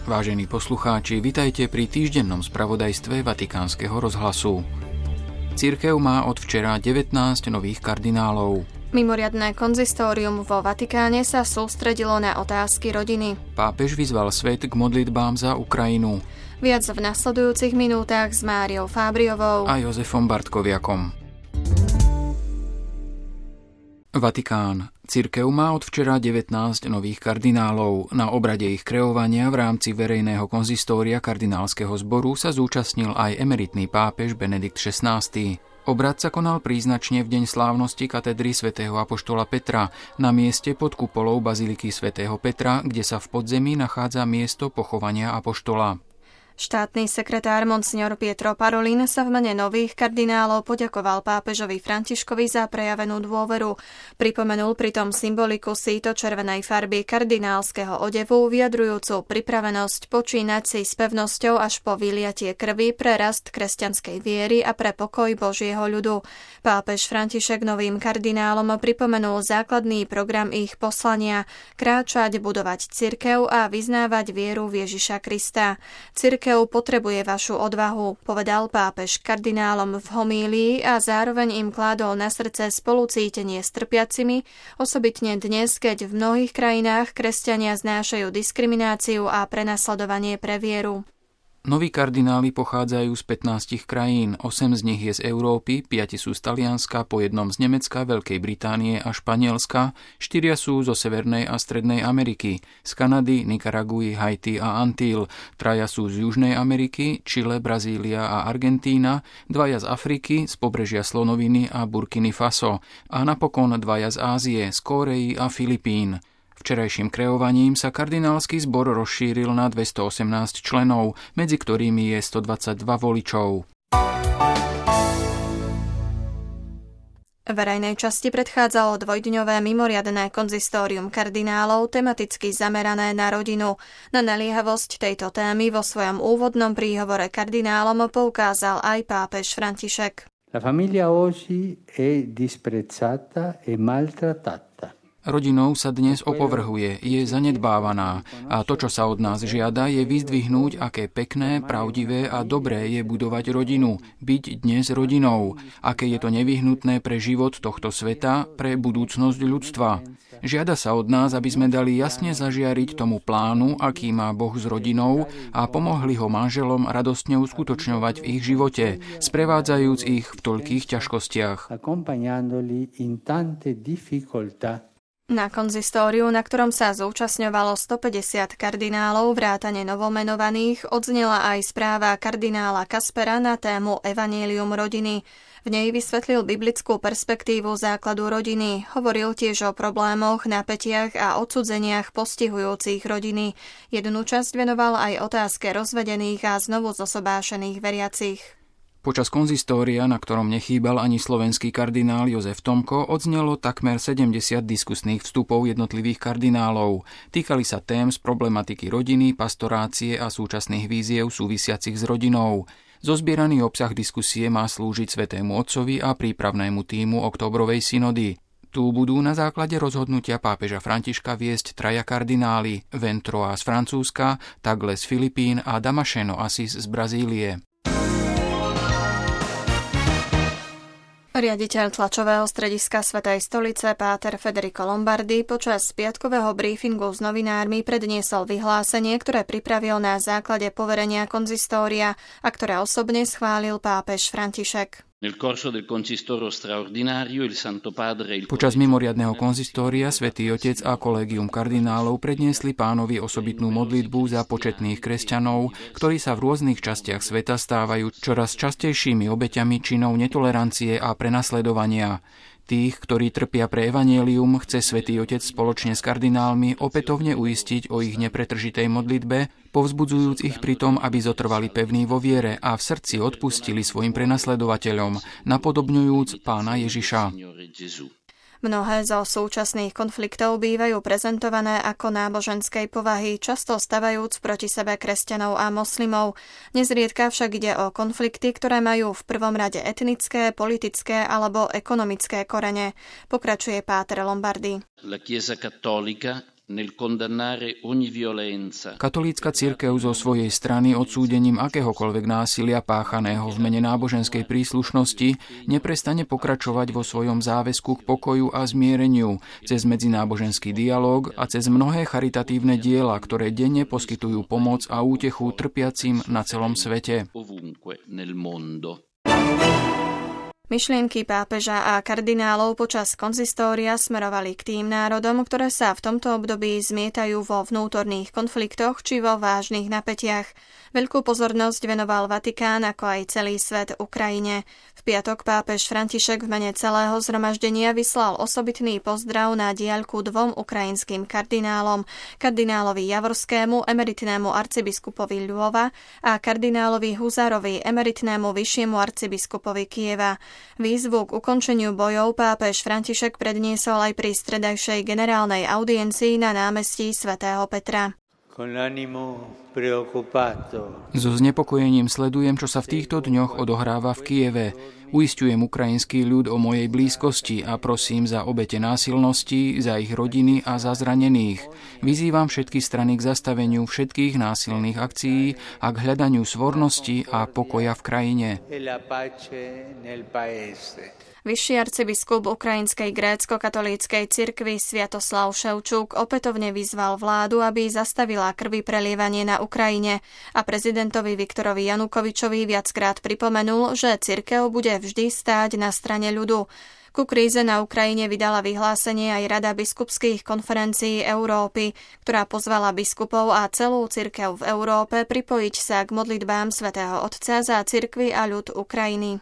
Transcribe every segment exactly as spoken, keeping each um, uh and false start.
Vážení poslucháči, vitajte pri týždennom spravodajstve Vatikánskeho rozhlasu. Cirkev má od včera devätnásť nových kardinálov. Mimoriadne konzistórium vo Vatikáne sa sústredilo na otázky rodiny. Pápež vyzval svet k modlitbám za Ukrajinu. Viac v nasledujúcich minútach s Máriou Fábriovou a Jozefom Bartkoviakom. Vatikán. Cirkev má od včera devätnásť nových kardinálov. Na obrade ich kreovania v rámci verejného konzistória kardinálskeho zboru sa zúčastnil aj emeritný pápež Benedikt šestnásty. Obrad sa konal príznačne v deň slávnosti katedry svätého apoštola Petra na mieste pod kupolou baziliky svätého Petra, kde sa v podzemí nachádza miesto pochovania apoštola. Štátny sekretár Monsignor Pietro Parolin sa v mene nových kardinálov poďakoval pápežovi Františkovi za prejavenú dôveru. Pripomenul pritom symboliku síto červenej farby kardinálskeho odevu, vyjadrujúcu pripravenosť počínať si s pevnosťou až po vyliatie krvi pre rast kresťanskej viery a pre pokoj Božieho ľudu. Pápež František novým kardinálom pripomenul základný program ich poslania: kráčať, budovať cirkev a vyznávať vieru v Ježiša Krista. Cirkev potrebuje vašu odvahu, povedal pápež kardinálom v homílii a zároveň im kládol na srdce spolucítenie s trpiacimi, osobitne dnes, keď v mnohých krajinách kresťania znášajú diskrimináciu a prenasledovanie pre vieru. Noví kardináli pochádzajú z pätnástich krajín, osem z nich je z Európy, piati sú z Talianska, po jednom z Nemecka, Veľkej Británie a Španielska, štyria sú zo Severnej a Strednej Ameriky, z Kanady, Nikaraguji, Haiti a Antil, traja sú z Južnej Ameriky, Čile, Brazília a Argentína, dvaja z Afriky, z pobrežia Slonoviny a Burkiny Faso a napokon dvaja z Ázie, z Kórei a Filipín. Včerajším kreovaním sa kardinálsky zbor rozšíril na dvestoosemnásť členov, medzi ktorými je stodvadsaťdva voličov. Verejnej časti predchádzalo dvojdňové mimoriadne konzistórium kardinálov, tematicky zamerané na rodinu. Na naliehavosť tejto témy vo svojom úvodnom príhovore kardinálom poukázal aj pápež František. La famiglia oggi è disprezzata e maltrattata. Rodinou sa dnes opovrhuje, je zanedbávaná a to, čo sa od nás žiada, je vyzdvihnúť, aké pekné, pravdivé a dobré je budovať rodinu, byť dnes rodinou, aké je to nevyhnutné pre život tohto sveta, pre budúcnosť ľudstva. Žiada sa od nás, aby sme dali jasne zažiariť tomu plánu, aký má Boh s rodinou a pomohli ho manželom radostne uskutočňovať v ich živote, sprevádzajúc ich v toľkých ťažkostiach. Na konzistóriu, na ktorom sa zúčastňovalo stopäťdesiat kardinálov vrátane novomenovaných, odznela aj správa kardinála Kaspera na tému Evanjelium rodiny. V nej vysvetlil biblickú perspektívu základu rodiny, hovoril tiež o problémoch, napätiach a odsudzeniach postihujúcich rodiny. Jednu časť venoval aj otázke rozvedených a znovu zosobášených veriacich. Počas konzistória, na ktorom nechýbal ani slovenský kardinál Jozef Tomko, odznelo takmer sedemdesiat diskusných vstupov jednotlivých kardinálov. Týkali sa tém z problematiky rodiny, pastorácie a súčasných víziev súvisiacich s rodinou. Zozbieraný obsah diskusie má slúžiť Svätému Otcovi a prípravnému tímu októbrovej synody. Tu budú na základe rozhodnutia pápeža Františka viesť traja kardináli: Ventroa z Francúzska, Tagle z Filipín a Damasceno Assis z Brazílie. Riaditeľ tlačového strediska Svätej stolice páter Federico Lombardi počas piatkového briefingu s novinármi predniesol vyhlásenie, ktoré pripravil na základe poverenia konzistória a ktoré osobne schválil pápež František. Počas mimoriadneho konzistória Svätý Otec a kolégium kardinálov predniesli pánovi osobitnú modlitbu za početných kresťanov, ktorí sa v rôznych častiach sveta stávajú čoraz častejšími obeťami činov netolerancie a prenasledovania. Tých, ktorí trpia pre evanjelium, chce Svätý Otec spoločne s kardinálmi opätovne uistiť o ich nepretržitej modlitbe, povzbudzujúc ich pri tom, aby zotrvali pevní vo viere a v srdci odpustili svojim prenasledovateľom, napodobňujúc Pána Ježiša. Mnohé zo súčasných konfliktov bývajú prezentované ako náboženskej povahy, často stavajúc proti sebe kresťanov a moslimov. Nezriedka však ide o konflikty, ktoré majú v prvom rade etnické, politické alebo ekonomické korene, pokračuje páter Lombardi. La Chiesa cattolica Katolícka cirkev zo svojej strany odsúdením akéhokoľvek násilia páchaného v mene náboženskej príslušnosti neprestane pokračovať vo svojom záväzku k pokoju a zmiereniu cez medzináboženský dialóg a cez mnohé charitatívne diela, ktoré denne poskytujú pomoc a útechu trpiacim na celom svete. Myšlienky pápeža a kardinálov počas konzistória smerovali k tým národom, ktoré sa v tomto období zmietajú vo vnútorných konfliktoch či vo vážnych napätiach. Veľkú pozornosť venoval Vatikán ako aj celý svet Ukrajine. V piatok pápež František v mene celého zhromaždenia vyslal osobitný pozdrav na diaľku dvom ukrajinským kardinálom, kardinálovi Javorskému, emeritnému arcibiskupovi Ľvova a kardinálovi Huzárovi, emeritnému vyššiemu arcibiskupovi Kieva. Výzvu k ukončeniu bojov pápež František predniesol aj pri stredajšej generálnej audiencii na námestí svätého Petra. So znepokojením sledujem, čo sa v týchto dňoch odohráva v Kieve. Uisťujem ukrajinský ľud o mojej blízkosti a prosím za obete násilností, za ich rodiny a za zranených. Vyzývam všetky strany k zastaveniu všetkých násilných akcií a k hľadaniu svornosti a pokoja v krajine. Vyšší arcibiskup ukrajinskej grécko-katolíckej cirkvi Sviatoslav Ševčuk opätovne vyzval vládu, aby zastavila krvi prelievanie na Ukrajine a prezidentovi Viktorovi Janukovičovi viackrát pripomenul, že cirkev bude vždy stáť na strane ľudu. Ku kríze na Ukrajine vydala vyhlásenie aj Rada biskupských konferencií Európy, ktorá pozvala biskupov a celú cirkev v Európe pripojiť sa k modlitbám svätého Otca za cirkvi a ľud Ukrajiny.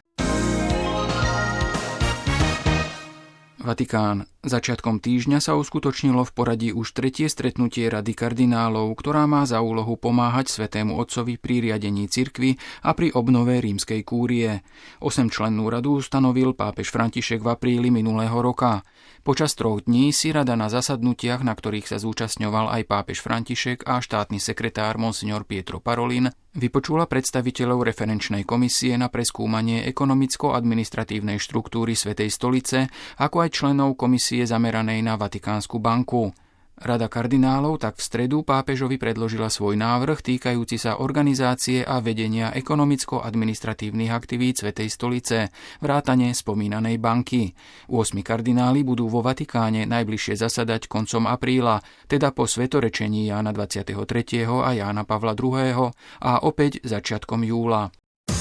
Vatikán. Začiatkom týždňa sa uskutočnilo v poradí už tretie stretnutie Rady kardinálov, ktorá má za úlohu pomáhať Svätému Otcovi pri riadení cirkvi a pri obnove rímskej kúrie. Osemčlennú radu ustanovil pápež František v apríli minulého roka. Počas troch dní si rada na zasadnutiach, na ktorých sa zúčastňoval aj pápež František a štátny sekretár monsignor Pietro Parolin, vypočula predstaviteľov referenčnej komisie na preskúmanie ekonomicko-administratívnej štruktúry Svätej stolice, ako aj členov komisie zameranej na Vatikánsku banku. Rada kardinálov tak v stredu pápežovi predložila svoj návrh týkajúci sa organizácie a vedenia ekonomicko-administratívnych aktivít Svätej stolice, vrátane spomínanej banky. Ôsmi kardináli budú vo Vatikáne najbližšie zasadať koncom apríla, teda po svetorečení Jána dvadsiateho tretieho a Jána Pavla druhého. a opäť začiatkom júla.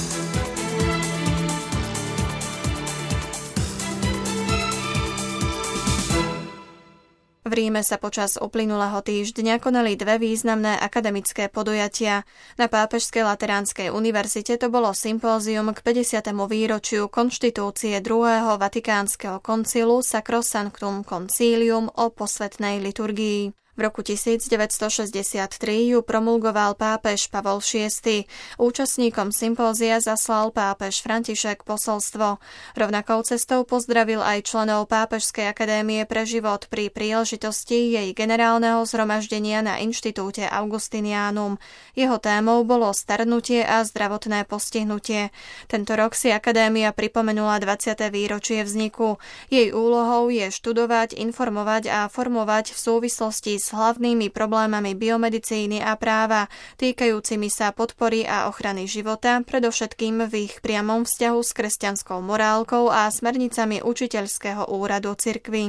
V Ríme sa počas uplynulého týždňa konali dve významné akademické podujatia. Na Pápežskej lateránskej univerzite to bolo sympózium k päťdesiatemu výročiu konštitúcie druhého Vatikánskeho koncilu Sacrosanctum Concilium o posvätnej liturgii. V roku tisícdeväťstošesťdesiattri ju promulgoval pápež Pavol šiesty. Účastníkom sympózia zaslal pápež František posolstvo. Rovnakou cestou pozdravil aj členov Pápežskej akadémie pre život pri príležitosti jej generálneho zhromaždenia na inštitúte Augustinianum. Jeho témou bolo starnutie a zdravotné postihnutie. Tento rok si akadémia pripomenula dvadsiate výročie vzniku. Jej úlohou je študovať, informovať a formovať v súvislosti s hlavnými problémami biomedicíny a práva, týkajúcimi sa podpory a ochrany života, predovšetkým v ich priamom vzťahu s kresťanskou morálkou a smernicami učiteľského úradu cirkvi.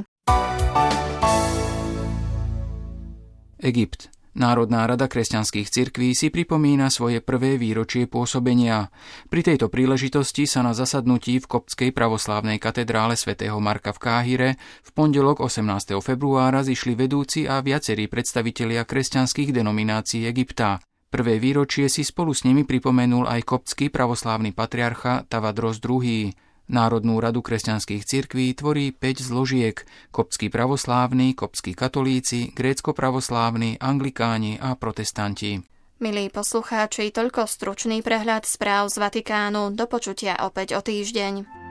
Egypt. Národná rada kresťanských cirkví si pripomína svoje prvé výročie pôsobenia. Pri tejto príležitosti sa na zasadnutí v koptskej pravoslávnej katedrále svätého Marka v Káhire v pondelok osemnásteho februára zišli vedúci a viacerí predstavitelia kresťanských denominácií Egypta. Prvé výročie si spolu s nimi pripomenul aj koptský pravoslávny patriarcha Tavadros druhý. Národnú radu kresťanských cirkví tvorí päť zložiek: koptskí pravoslávni, koptskí katolíci, grécko-pravoslávni, anglikáni a protestanti. Milí poslucháči, toľko stručný prehľad správ z Vatikánu. Do počutia opäť o týždeň.